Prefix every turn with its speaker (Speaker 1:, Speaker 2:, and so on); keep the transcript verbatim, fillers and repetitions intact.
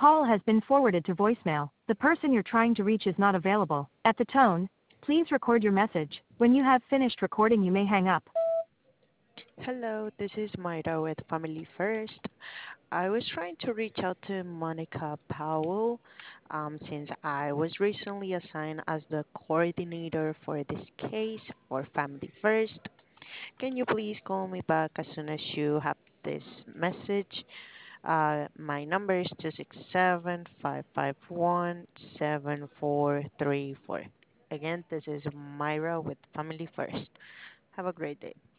Speaker 1: call has been forwarded to voicemail. The person you're trying to reach is not available. At the tone, please record your message. When you have finished recording, you may hang up.
Speaker 2: Hello, this is Myra with Family First. I was trying to reach out to Monica Powell um, since I was recently assigned as the coordinator for this case for Family First. Can you please call me back as soon as you have this message? Uh, my number is two six seven, five five one, seven four three four. Again, this is Myra with Family First. Have a great day.